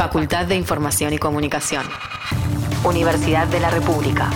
Facultad de Información y Comunicación. Universidad de la República.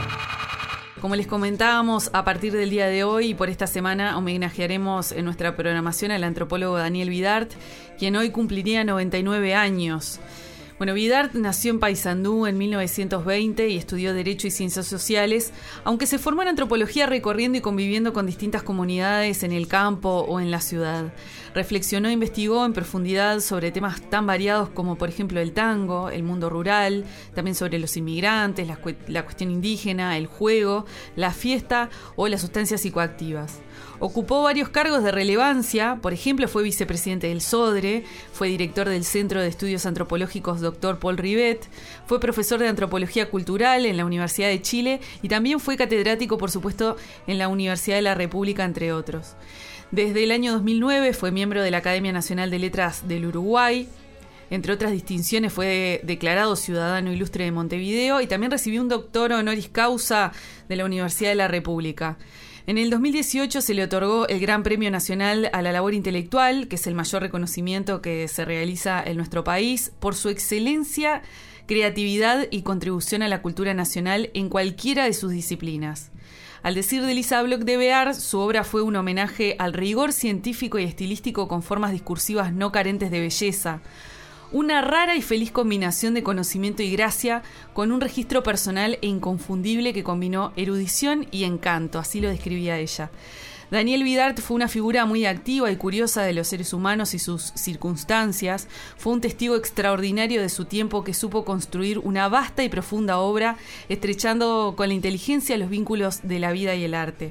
Como les comentábamos, a partir del día de hoy y por esta semana homenajearemos en nuestra programación al antropólogo Daniel Vidart, quien hoy cumpliría 99 años. Bueno, Vidart nació en Paysandú en 1920 y estudió Derecho y Ciencias Sociales, aunque se formó en antropología recorriendo y conviviendo con distintas comunidades en el campo o en la ciudad. Reflexionó e investigó en profundidad sobre temas tan variados como, por ejemplo, el tango, el mundo rural, también sobre los inmigrantes, la cuestión indígena, el juego, la fiesta o las sustancias psicoactivas. Ocupó varios cargos de relevancia, por ejemplo, fue vicepresidente del SODRE, fue director del Centro de Estudios Antropológicos Dr. Paul Rivet, fue profesor de Antropología Cultural en la Universidad de Chile y también fue catedrático, por supuesto, en la Universidad de la República, entre otros. Desde el año 2009 fue miembro de la Academia Nacional de Letras del Uruguay. Entre otras distinciones fue declarado Ciudadano Ilustre de Montevideo y también recibió un doctor honoris causa de la Universidad de la República. En el 2018 se le otorgó el Gran Premio Nacional a la Labor Intelectual, que es el mayor reconocimiento que se realiza en nuestro país, por su excelencia, creatividad y contribución a la cultura nacional en cualquiera de sus disciplinas. Al decir de Lisa Bloch de Bear, su obra fue un homenaje al rigor científico y estilístico con formas discursivas no carentes de belleza. Una rara y feliz combinación de conocimiento y gracia con un registro personal e inconfundible que combinó erudición y encanto, así lo describía ella. Daniel Vidart fue una figura muy activa y curiosa de los seres humanos y sus circunstancias. Fue un testigo extraordinario de su tiempo que supo construir una vasta y profunda obra, estrechando con la inteligencia los vínculos de la vida y el arte.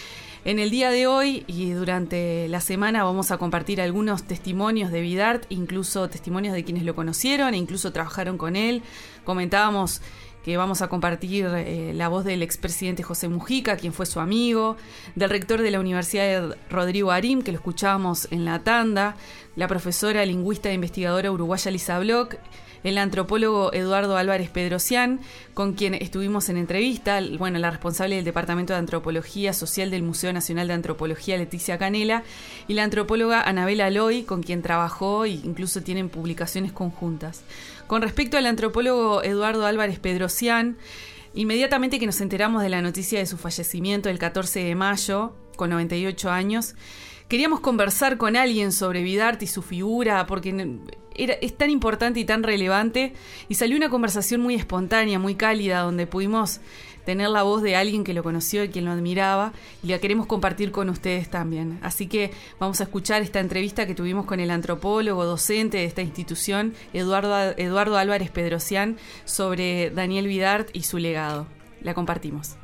En el día de hoy y durante la semana vamos a compartir algunos testimonios de Vidart, incluso testimonios de quienes lo conocieron e incluso trabajaron con él. Comentábamos que vamos a compartir la voz del expresidente José Mujica, quien fue su amigo, del rector de la Universidad Rodrigo Arim, que lo escuchábamos en la tanda, la profesora, lingüista e investigadora uruguaya Lisa Bloch, el antropólogo Eduardo Álvarez Pedrosian, con quien estuvimos en entrevista, la responsable del Departamento de Antropología Social del Museo Nacional de Antropología, Leticia Canela, y la antropóloga Anabela Aloy, con quien trabajó e incluso tienen publicaciones conjuntas. Con respecto al antropólogo Eduardo Álvarez Pedrosian, inmediatamente que nos enteramos de la noticia de su fallecimiento el 14 de mayo, con 98 años, queríamos conversar con alguien sobre Vidart y su figura, porque es tan importante y tan relevante, y salió una conversación muy espontánea, muy cálida, donde pudimos tener la voz de alguien que lo conoció y quien lo admiraba, y la queremos compartir con ustedes también. Así que vamos a escuchar esta entrevista que tuvimos con el antropólogo, docente de esta institución, Eduardo Álvarez Pedrosian, sobre Daniel Vidart y su legado. La compartimos.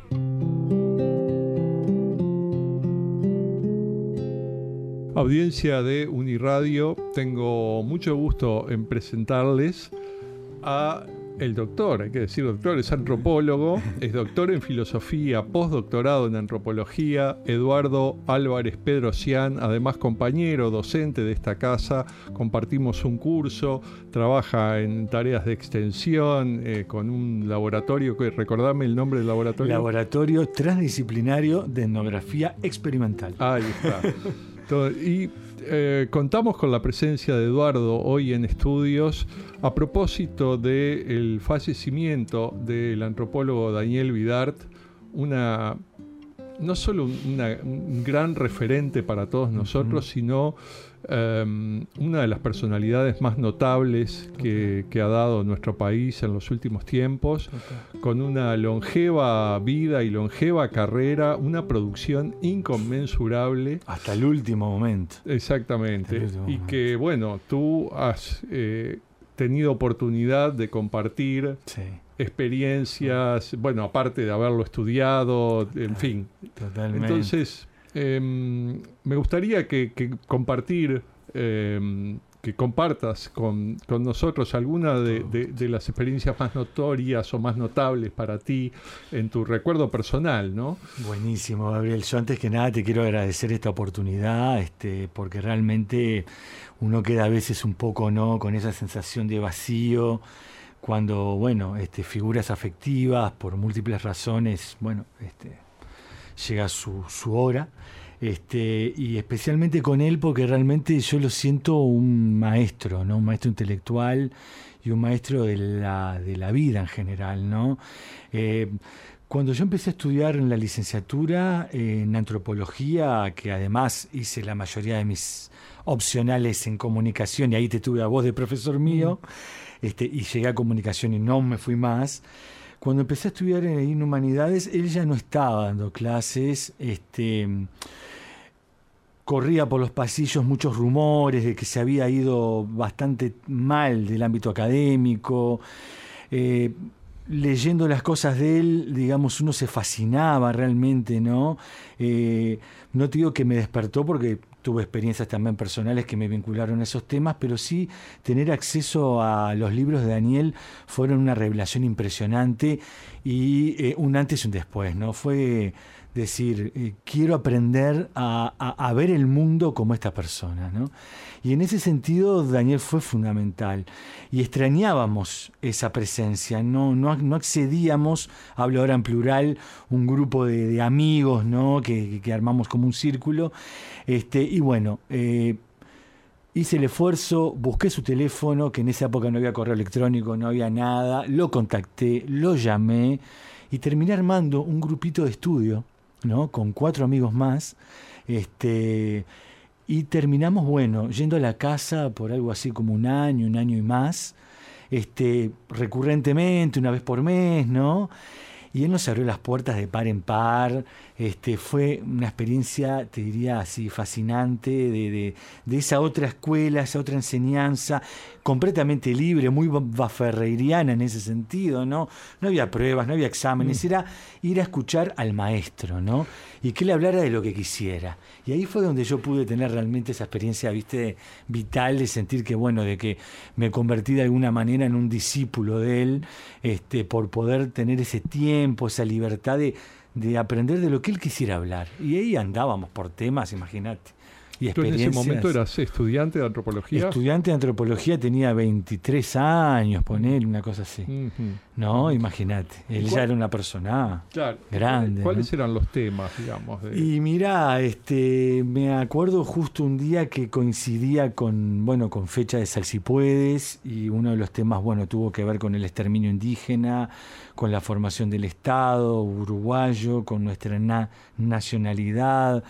Audiencia de Uniradio, tengo mucho gusto en presentarles a el doctor, hay que decir doctor, es antropólogo, es doctor en filosofía, postdoctorado en antropología, Eduardo Álvarez Pedrosian, además compañero docente de esta casa, compartimos un curso, trabaja en tareas de extensión, con un laboratorio, recordame el nombre del laboratorio. Laboratorio Transdisciplinario de Etnografía Experimental. Ahí está. Y contamos con la presencia de Eduardo hoy en estudios a propósito del fallecimiento del antropólogo Daniel Vidart, no solo un gran referente para todos nosotros, sino una de las personalidades más notables que ha dado nuestro país en los últimos tiempos, con una longeva vida y longeva carrera, una producción inconmensurable. Hasta el último momento. Exactamente. Y que, bueno, tú has tenido oportunidad de compartir experiencias, bueno, aparte de haberlo estudiado, en fin. Totalmente. Entonces, me gustaría que compartas con nosotros alguna de las experiencias más notorias o más notables para ti en tu recuerdo personal, ¿no? Buenísimo, Gabriel. Yo antes que nada te quiero agradecer esta oportunidad, porque realmente uno queda a veces un poco, ¿no?, con esa sensación de vacío cuando, figuras afectivas por múltiples razones, llega su hora. Y especialmente con él porque realmente yo lo siento un maestro, ¿no? Un maestro intelectual y un maestro de la vida en general, ¿no? Cuando yo empecé a estudiar en la licenciatura en antropología, que además hice la mayoría de mis opcionales en comunicación, y ahí te tuve a vos de profesor mío, y llegué a comunicación y no me fui más. Cuando empecé a estudiar en humanidades, él ya no estaba dando clases, corría por los pasillos muchos rumores de que se había ido bastante mal del ámbito académico. Leyendo las cosas de él, digamos, uno se fascinaba realmente, ¿no? No te digo que me despertó porque tuve experiencias también personales que me vincularon a esos temas, pero sí tener acceso a los libros de Daniel fueron una revelación impresionante y un antes y un después, ¿no? Fue decir, quiero aprender a ver el mundo como esta persona, ¿no? Y en ese sentido Daniel fue fundamental y extrañábamos esa presencia, no accedíamos, hablo ahora en plural, un grupo de amigos, ¿no? que armamos como un círculo, y bueno, hice el esfuerzo, busqué su teléfono, que en esa época no había correo electrónico, no había nada, lo contacté, lo llamé y terminé armando un grupito de estudio, ¿no? Con 4 amigos más, y terminamos, bueno, yendo a la casa por algo así como un año y más, recurrentemente, una vez por mes, ¿no? Y él nos abrió las puertas de par en par. Fue una experiencia, te diría así, fascinante, de esa otra escuela, esa otra enseñanza, completamente libre, muy baferreiriana en ese sentido, ¿no? No había pruebas, no había exámenes, era ir a escuchar al maestro, ¿no? Y que él hablara de lo que quisiera. Y ahí fue donde yo pude tener realmente esa experiencia, ¿viste? Vital, de sentir que, bueno, de que me convertí de alguna manera en un discípulo de él, por poder tener ese tiempo, esa libertad de aprender de lo que él quisiera hablar. Y ahí andábamos por temas, imagínate. Y ¿Tú en ese momento eras estudiante de antropología? Estudiante de antropología, tenía 23 años, poner una cosa así. No, imagínate. Él ya era una persona grande. ¿Cuáles eran los temas, digamos? Y mirá, me acuerdo justo un día que coincidía con fecha de Salsipuedes, y uno de los temas, tuvo que ver con el exterminio indígena, con la formación del Estado uruguayo, con nuestra nacionalidad.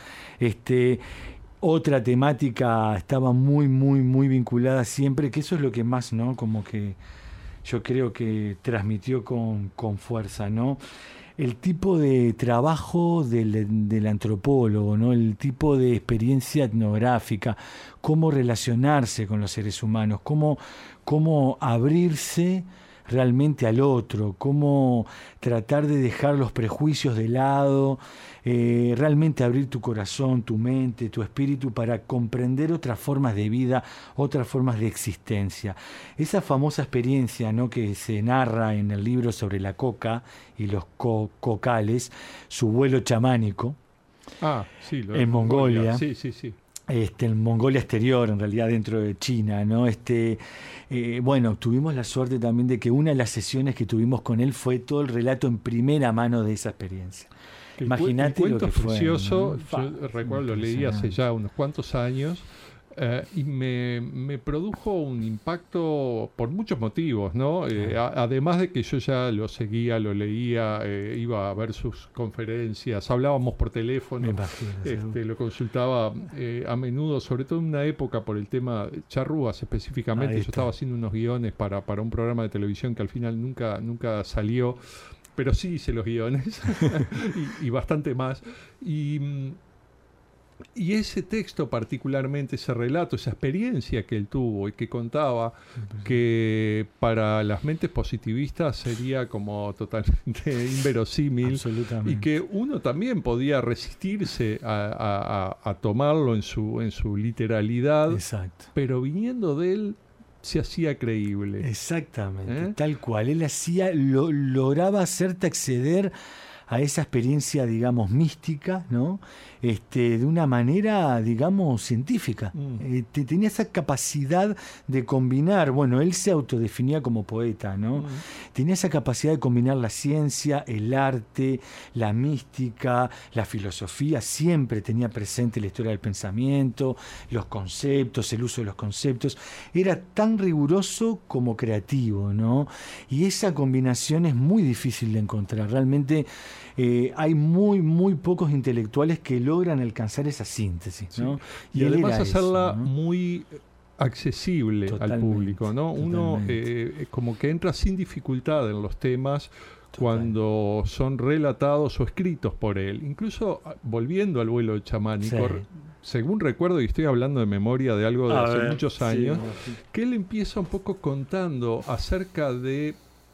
Otra temática estaba muy, muy, muy vinculada siempre, que eso es lo que más, ¿no? Como que yo creo que transmitió con fuerza, ¿no? El tipo de trabajo del antropólogo, ¿no? El tipo de experiencia etnográfica, cómo relacionarse con los seres humanos, cómo abrirse realmente al otro, cómo tratar de dejar los prejuicios de lado, realmente abrir tu corazón, tu mente, tu espíritu para comprender otras formas de vida, otras formas de existencia. Esa famosa experiencia, ¿no? Que se narra en el libro sobre la coca y los cocales, su vuelo chamánico, en Mongolia. Sí. En Mongolia exterior, en realidad dentro de China, ¿no? Tuvimos la suerte también de que una de las sesiones que tuvimos con él fue todo el relato en primera mano de esa experiencia. Imagínate el cuento lo que precioso, fue, ¿no? Yo recuerdo, lo leí hace ya unos cuantos años, y me produjo un impacto por muchos motivos, ¿no? Además de que yo ya lo seguía, lo leía, iba a ver sus conferencias, hablábamos por teléfono, lo consultaba a menudo, sobre todo en una época por el tema Charrúas específicamente. Yo estaba haciendo unos guiones para un programa de televisión que al final nunca salió, pero sí hice los guiones y bastante más. Y ese texto particularmente, ese relato, esa experiencia que él tuvo y que contaba, que para las mentes positivistas sería como totalmente inverosímil, y que uno también podía resistirse a tomarlo en su literalidad. Exacto. Pero viniendo de él se hacía creíble. Exactamente, tal cual. Él lograba hacerte acceder a esa experiencia, digamos, mística, ¿no? De una manera, digamos, científica. Tenía esa capacidad de combinar, bueno, él se autodefinía como poeta, ¿no? Tenía esa capacidad de combinar la ciencia, el arte, la mística, la filosofía, siempre tenía presente la historia del pensamiento, los conceptos, el uso de los conceptos. Era tan riguroso como creativo, ¿no? Y esa combinación es muy difícil de encontrar. Realmente hay muy pocos intelectuales que logran alcanzar esa síntesis, ¿no? Sí. Y además hacerla eso, ¿no? muy accesible Totalmente, al público, ¿no? Uno como que entra sin dificultad en los temas cuando son relatados o escritos por él. Incluso volviendo al vuelo chamánico, según recuerdo, y estoy hablando de memoria de algo de hace muchos años, que él empieza un poco contando acerca de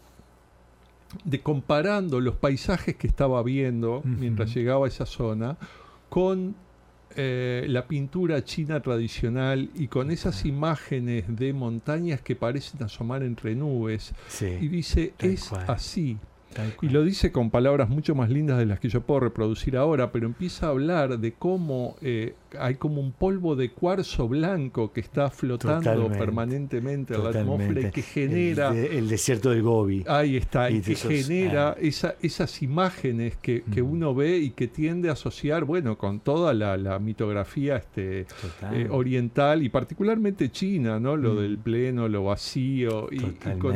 comparando los paisajes que estaba viendo mientras llegaba a esa zona con la pintura china tradicional y con esas imágenes de montañas que parecen asomar entre nubes. Y dice, es así. Y lo dice con palabras mucho más lindas de las que yo puedo reproducir ahora, pero empieza a hablar de cómo hay como un polvo de cuarzo blanco que está flotando permanentemente en la atmósfera y que genera... El desierto del Gobi. Ahí está, y que genera esas imágenes que uno ve y que tiende a asociar, bueno, con toda la mitografía oriental y particularmente china, ¿no? Lo del pleno, lo vacío, y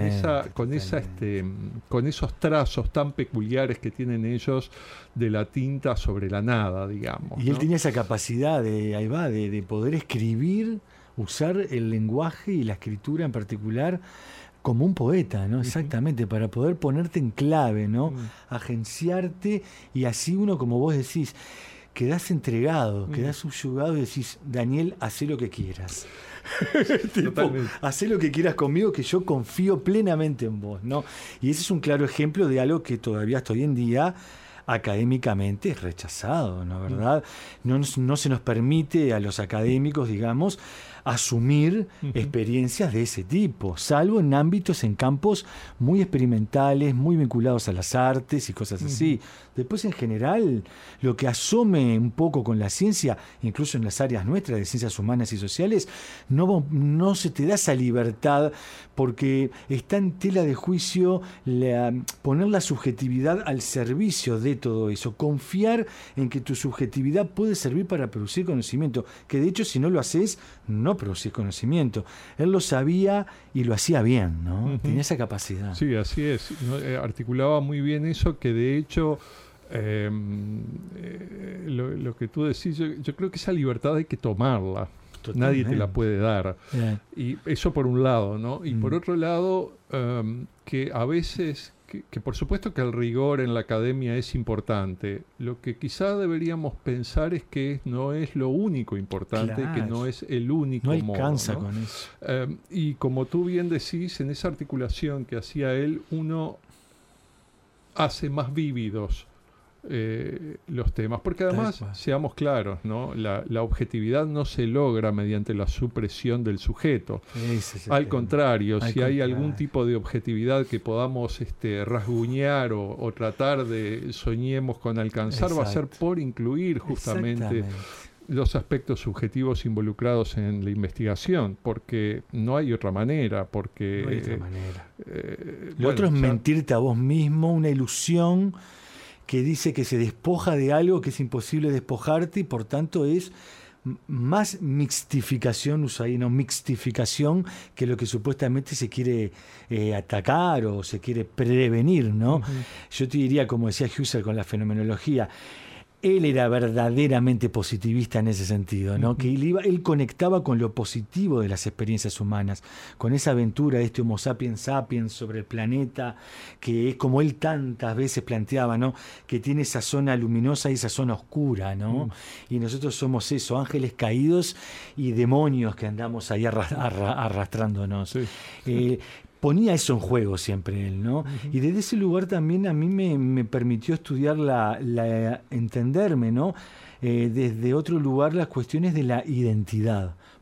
con esos trazos tan peculiares que tienen ellos de la tinta sobre la nada, digamos. Y él tenía esa capacidad de poder escribir, usar el lenguaje y la escritura en particular como un poeta, ¿no? Exactamente, para poder ponerte en clave, ¿no? Agenciarte, y así uno, como vos decís, quedás entregado, quedás subyugado y decís, Daniel, hacé lo que quieras. Hacé lo que quieras conmigo, que yo confío plenamente en vos, ¿no? Y ese es un claro ejemplo de algo que todavía hasta hoy en día académicamente es rechazado, ¿no? ¿Verdad? No se nos permite a los académicos, digamos, asumir experiencias de ese tipo, salvo en ámbitos, en campos muy experimentales, muy vinculados a las artes y cosas así. Después, en general, lo que asome un poco con la ciencia, incluso en las áreas nuestras de ciencias humanas y sociales, no se te da esa libertad, porque está en tela de juicio poner la subjetividad al servicio de todo eso, confiar en que tu subjetividad puede servir para producir conocimiento, que de hecho si no lo haces, no producís conocimiento. Él lo sabía y lo hacía bien, ¿no? Tenía esa capacidad. Sí, así es. Articulaba muy bien eso, que de hecho lo que tú decís, yo creo que esa libertad hay que tomarla. Totalmente. Nadie te la puede dar. Y eso por un lado, ¿no? Y por otro lado, que a veces, que por supuesto que el rigor en la academia es importante. Lo que quizá deberíamos pensar es que no es lo único importante, que no es el único modo. No alcanza con eso. Y como tú bien decís, en esa articulación que hacía él, uno hace más vívidos los temas, porque además, seamos claros, ¿no? La objetividad no se logra mediante la supresión del sujeto. Al contrario, si hay algún tipo de objetividad que podamos rasguñar o tratar de soñemos con alcanzar, va a ser por incluir justamente los aspectos subjetivos involucrados en la investigación, porque no hay otra manera, porque no hay otra manera. Lo otro es mentirte a vos mismo, una ilusión que dice que se despoja de algo que es imposible despojarte, y por tanto es más mixtificación, mixtificación, que lo que supuestamente se quiere atacar o se quiere prevenir, ¿no? Yo te diría, como decía Husserl con la fenomenología, él era verdaderamente positivista en ese sentido, ¿no? Que él conectaba con lo positivo de las experiencias humanas, con esa aventura de este Homo sapiens sapiens sobre el planeta, que es como él tantas veces planteaba, ¿no? Que tiene esa zona luminosa y esa zona oscura, ¿no? Y nosotros somos eso, ángeles caídos y demonios que andamos ahí arrastrándonos. Ponía eso en juego siempre él, ¿no? Y desde ese lugar también a mí me permitió estudiar entenderme, ¿no? Desde otro lugar las cuestiones de la identidad.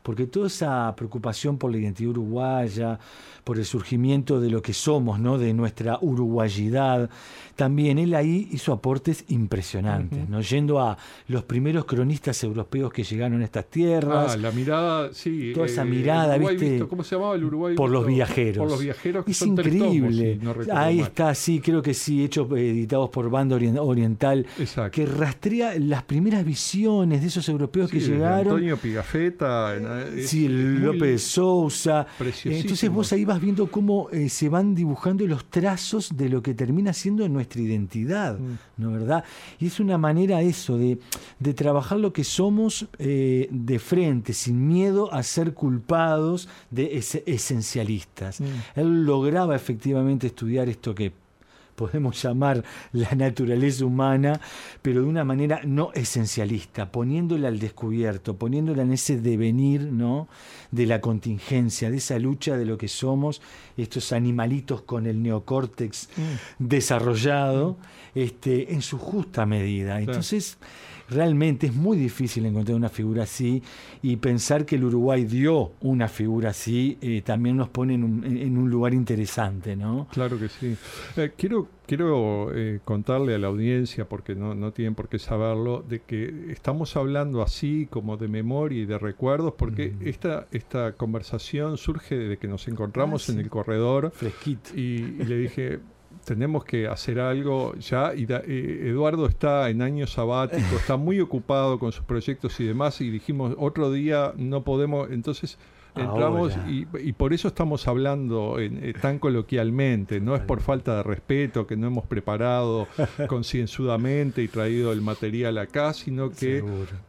porque toda esa preocupación por la identidad uruguaya, por el surgimiento de lo que somos, ¿no? De nuestra uruguayidad, también él ahí hizo aportes impresionantes, ¿no? Yendo a los primeros cronistas europeos que llegaron a estas tierras. La mirada, sí. Toda esa mirada, Uruguay ¿viste? Visto. ¿Cómo se llamaba el Uruguay Por visto? los viajeros. Por los viajeros, que es son increíble. 3 tomos, si no recuerdo ahí mal. está, sí, creo que sí, editados por Banda Oriental, Exacto. que rastrea las primeras visiones de esos europeos que llegaron. Antonio Pigafetta. Sí, López de Sousa. Entonces vos ahí vas viendo cómo se van dibujando los trazos de lo que termina siendo nuestra identidad, ¿no, verdad? Y es una manera eso, de trabajar lo que somos de frente, sin miedo a ser culpados de esencialistas. Él lograba efectivamente estudiar esto que podemos llamar la naturaleza humana, pero de una manera no esencialista, poniéndola al descubierto, poniéndola en ese devenir, ¿no? De la contingencia, de esa lucha de lo que somos, estos animalitos con el neocórtex desarrollado, en su justa medida. Entonces, realmente es muy difícil encontrar una figura así, y pensar que el Uruguay dio una figura así también nos pone en un lugar interesante, ¿no? Claro que sí. Quiero contarle a la audiencia, porque no tienen por qué saberlo, de que estamos hablando así como de memoria y de recuerdos, porque esta conversación surge de que nos encontramos en el corredor. Fresquito. Y le dije, tenemos que hacer algo ya. Y Eduardo está en año sabático, está muy ocupado con sus proyectos y demás, y dijimos, otro día no podemos. Entonces entramos y por eso estamos hablando tan coloquialmente. No es por falta de respeto, que no hemos preparado concienzudamente y traído el material acá, sino que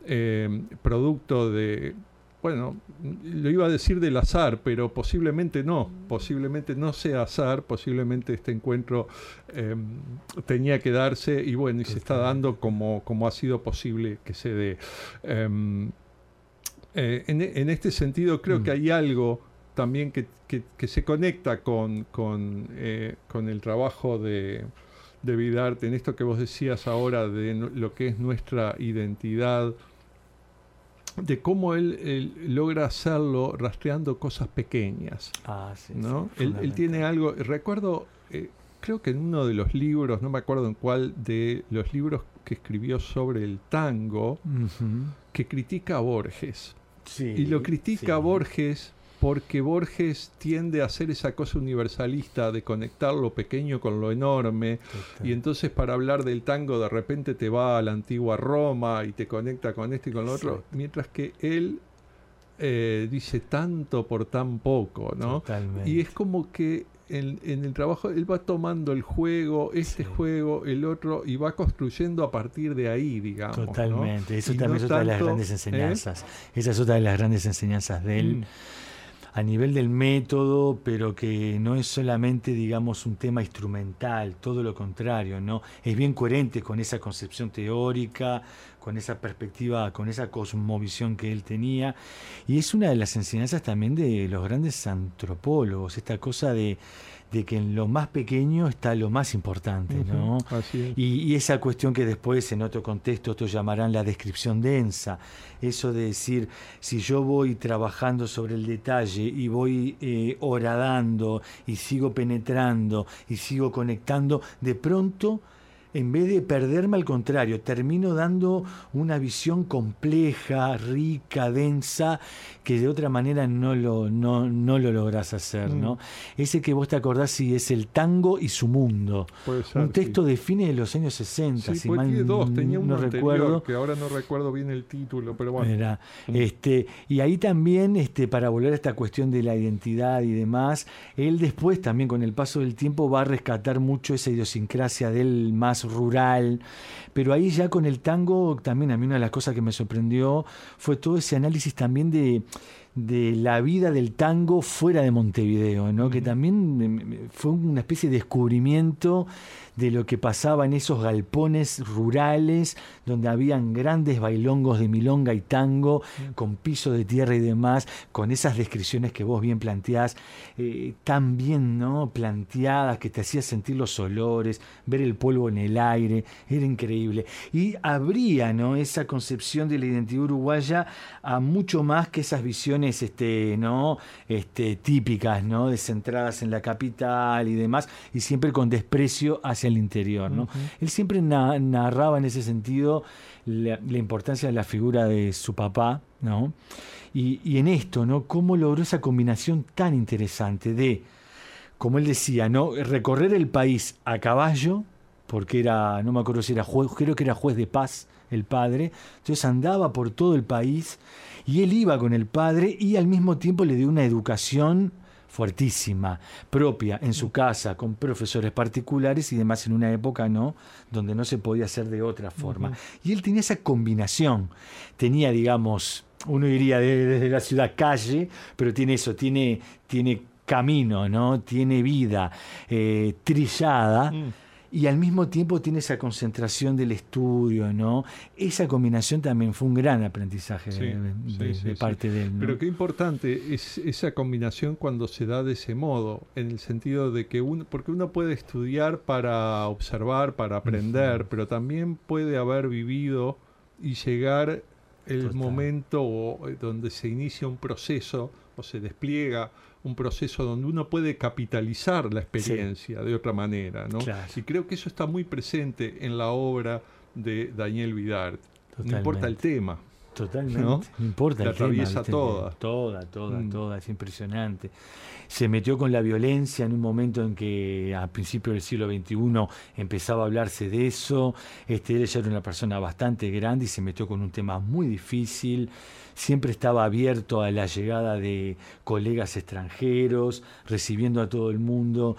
producto de... Bueno, lo iba a decir del azar, pero posiblemente no sea azar, posiblemente este encuentro tenía que darse, y bueno, y se está dando como ha sido posible que se dé. En este sentido, creo que hay algo también que se conecta con el trabajo de Vidart, en esto que vos decías ahora de lo que es nuestra identidad, de cómo él logra hacerlo rastreando cosas pequeñas, ¿no? Él tiene algo, recuerdo, creo que en uno de los libros, no me acuerdo en cuál de los libros que escribió sobre el tango, que critica a Borges. Y lo critica a Borges porque Borges tiende a hacer esa cosa universalista de conectar lo pequeño con lo enorme. Y entonces, para hablar del tango, de repente te va a la antigua Roma y te conecta con esto y con lo otro, mientras que él dice tanto por tan poco, ¿no? Totalmente. Y es como que en el trabajo él va tomando el juego, juego, el otro, y va construyendo a partir de ahí, digamos. Totalmente, ¿no? Eso también es otra de las grandes enseñanzas. Esa es otra de las grandes enseñanzas de él. A nivel del método, pero que no es solamente, digamos, un tema instrumental, todo lo contrario, ¿no? Es bien coherente con esa concepción teórica, con esa perspectiva, con esa cosmovisión que él tenía, y es una de las enseñanzas también de los grandes antropólogos, esta cosa de que en lo más pequeño está lo más importante, ¿no? Así es. Y esa cuestión que después en otro contexto otros llamarán la descripción densa, eso de decir, si yo voy trabajando sobre el detalle y voy horadando y sigo penetrando y sigo conectando, de pronto, en vez de perderme, al contrario, termino dando una visión compleja, rica, densa, que de otra manera no lo lográs hacer, ¿no? Ese que vos te acordás, si es el tango y su mundo. Puede ser, un texto de fines de los años 60, sí, si mal tiene dos, tenía uno no anterior, recuerdo. que ahora no recuerdo bien el título, pero bueno. Era, y ahí también, para volver a esta cuestión de la identidad y demás, él después también con el paso del tiempo va a rescatar mucho esa idiosincrasia del más rural, pero ahí ya con el tango también a mí una de las cosas que me sorprendió fue todo ese análisis también de la vida del tango fuera de Montevideo, ¿no? Que también fue una especie de descubrimiento de lo que pasaba en esos galpones rurales donde habían grandes bailongos de milonga y tango con piso de tierra y demás, con esas descripciones que vos bien planteás, tan bien, ¿no?, planteadas, que te hacías sentir los olores, ver el polvo en el aire, era increíble. Y abría, ¿no?, esa concepción de la identidad uruguaya a mucho más que esas visiones cuestiones ¿no? Típicas, ¿no? Descentradas en la capital y demás, y siempre con desprecio hacia el interior, ¿no? Él siempre narraba en ese sentido la importancia de la figura de su papá, ¿no? Y en esto, ¿no? Cómo logró esa combinación tan interesante de, como él decía, ¿no? Recorrer el país a caballo, porque era, no me acuerdo si era juez, creo que era juez de paz el padre, entonces andaba por todo el país y él iba con el padre y al mismo tiempo le dio una educación fuertísima, propia, en su casa, con profesores particulares y demás, en una época, ¿no?, donde no se podía hacer de otra forma. Y él tenía esa combinación, tenía, digamos, uno diría desde la ciudad calle, pero tiene eso, tiene camino, ¿no? Tiene vida trillada. Y al mismo tiempo tiene esa concentración del estudio, ¿no? Esa combinación también fue un gran aprendizaje de parte de él, ¿no? Pero qué importante es esa combinación cuando se da de ese modo, en el sentido de que porque uno puede estudiar para observar, para aprender, pero también puede haber vivido y llegar el momento donde se inicia un proceso o se despliega un proceso donde uno puede capitalizar la experiencia de otra manera, ¿no? Claro. Y creo que eso está muy presente en la obra de Daniel Vidart. Totalmente. No importa el tema. Totalmente. No importa el tema. La atraviesa toda. Toda. Es impresionante. Se metió con la violencia en un momento en que a principios del siglo XXI empezaba a hablarse de eso. Él ya era una persona bastante grande y se metió con un tema muy difícil. Siempre estaba abierto a la llegada de colegas extranjeros, recibiendo a todo el mundo.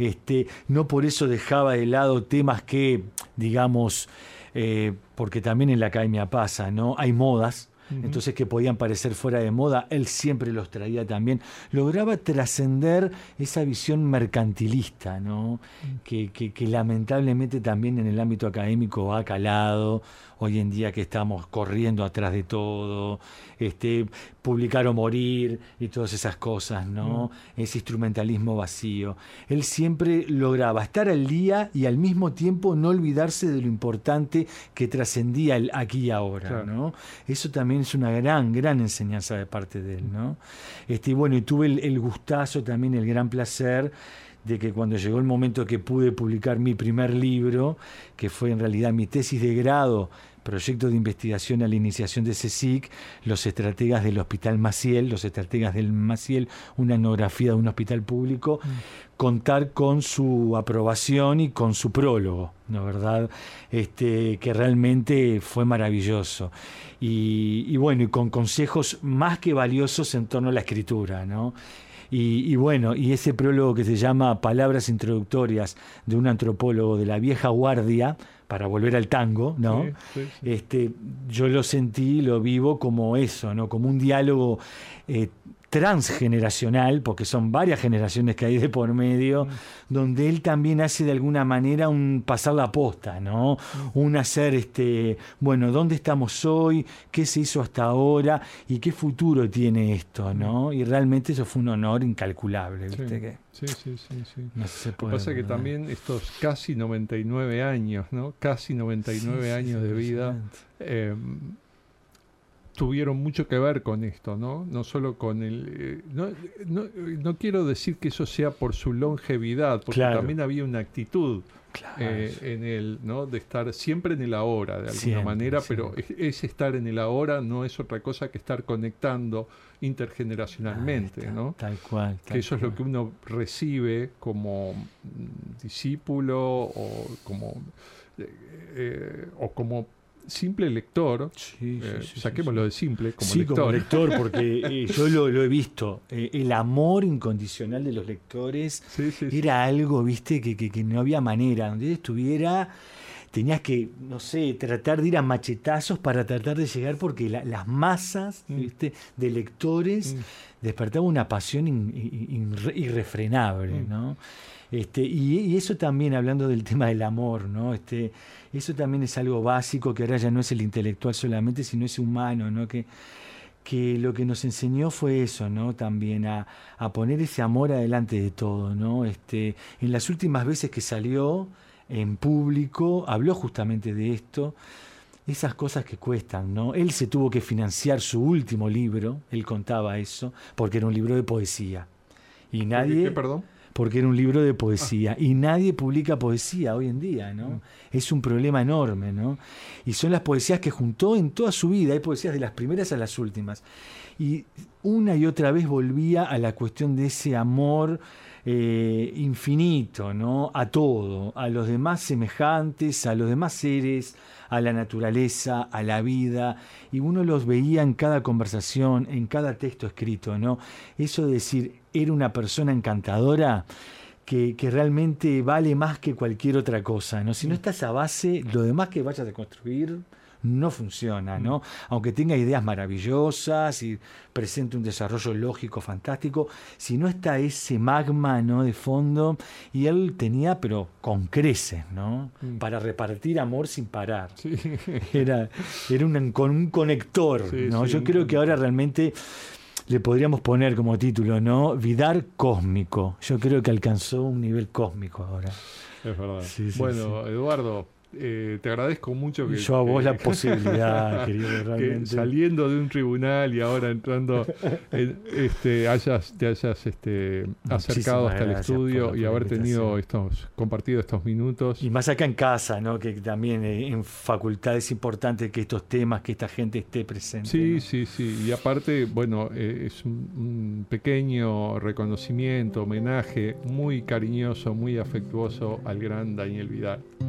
No por eso dejaba de lado temas que, digamos, porque también en la academia pasa, ¿no? Hay modas. Entonces, que podían parecer fuera de moda, él siempre los traía también. Lograba trascender esa visión mercantilista, ¿no? Que lamentablemente también en el ámbito académico ha calado. Hoy en día que estamos corriendo atrás de todo, publicar o morir y todas esas cosas, ¿no? Ese instrumentalismo vacío. Él siempre lograba estar al día y al mismo tiempo no olvidarse de lo importante que trascendía el aquí y ahora, claro, ¿no? Eso también es una gran enseñanza de parte de él, ¿no? Y tuve el gustazo, también el gran placer de que cuando llegó el momento que pude publicar mi primer libro, que fue en realidad mi tesis de grado, proyecto de investigación a la iniciación de CSIC, los estrategas del Hospital Maciel, los estrategas del Maciel, una etnografía de un hospital público, contar con su aprobación y con su prólogo, ¿no, verdad? Que realmente fue maravilloso. Y con consejos más que valiosos en torno a la escritura, ¿no? Y ese prólogo que se llama Palabras introductorias de un antropólogo de la vieja guardia, para volver al tango, ¿no? Sí. Yo lo sentí, lo vivo como eso, ¿no? Como un diálogo transgeneracional, porque son varias generaciones que hay de por medio, donde él también hace de alguna manera un pasar la posta, ¿no? Un hacer, ¿dónde estamos hoy? ¿Qué se hizo hasta ahora? ¿Y qué futuro tiene esto, no? Y realmente eso fue un honor incalculable, ¿viste? Sí. No se puede, lo que pasa es que también estos casi 99 años, ¿no? Casi 99 años de vida tuvieron mucho que ver con esto, ¿no? No solo con el... no quiero decir que eso sea por su longevidad, porque también había una actitud en él, ¿no? De estar siempre en el ahora, de alguna manera, pero ese estar en el ahora no es otra cosa que estar conectando intergeneracionalmente, ¿no? Tal cual. Que eso es lo que uno recibe como discípulo o como simple lector, saquémoslo de simple, como lector. Como lector, porque yo lo he visto. El amor incondicional de los lectores era algo, viste, que no había manera. Donde él estuviera, tenías que, no sé, tratar de ir a machetazos para tratar de llegar, porque las masas, viste, de lectores despertaban una pasión irrefrenable, ¿no? Y eso también, hablando del tema del amor, ¿no? Eso también es algo básico, que ahora ya no es el intelectual solamente, sino es humano, ¿no? Que lo que nos enseñó fue eso, ¿no? También a poner ese amor adelante de todo, ¿no? En las últimas veces que salió en público, habló justamente de esto, esas cosas que cuestan, ¿no? Él se tuvo que financiar su último libro, él contaba eso, porque era un libro de poesía. Y nadie... ¿Qué, perdón? Porque era un libro de poesía. Y nadie publica poesía hoy en día, ¿no? Es un problema enorme, ¿no? Y son las poesías que juntó en toda su vida. Hay poesías de las primeras a las últimas. Y una y otra vez volvía a la cuestión de ese amor infinito, ¿no? A todo, a los demás semejantes, a los demás seres, a la naturaleza, a la vida, y uno los veía en cada conversación, en cada texto escrito, ¿no? Eso de decir, era una persona encantadora que realmente vale más que cualquier otra cosa, ¿no? Si no está esa base, lo demás que vayas a construir no funciona, ¿no? Aunque tenga ideas maravillosas y presente un desarrollo lógico fantástico, si no está ese magma, ¿no?, de fondo, y él tenía, pero con creces, ¿no?, para repartir amor sin parar. Sí. Era un conector, Sí, ¿no? sí, Yo creo que ahora realmente le podríamos poner como título, ¿no?, Vidar cósmico. Yo creo que alcanzó un nivel cósmico ahora. Es verdad. Sí, sí, bueno, sí. Eduardo, te agradezco mucho que... Yo a vos la posibilidad, querido, que realmente. saliendo de un tribunal y ahora entrando, te hayas acercado hasta el estudio y haber tenido compartido estos minutos. Y más acá en casa, ¿no? Que también en facultad es importante que estos temas, que esta gente esté presente. Sí, ¿no? sí. Y aparte, bueno, es un pequeño reconocimiento, homenaje muy cariñoso, muy afectuoso al gran Daniel Vidart.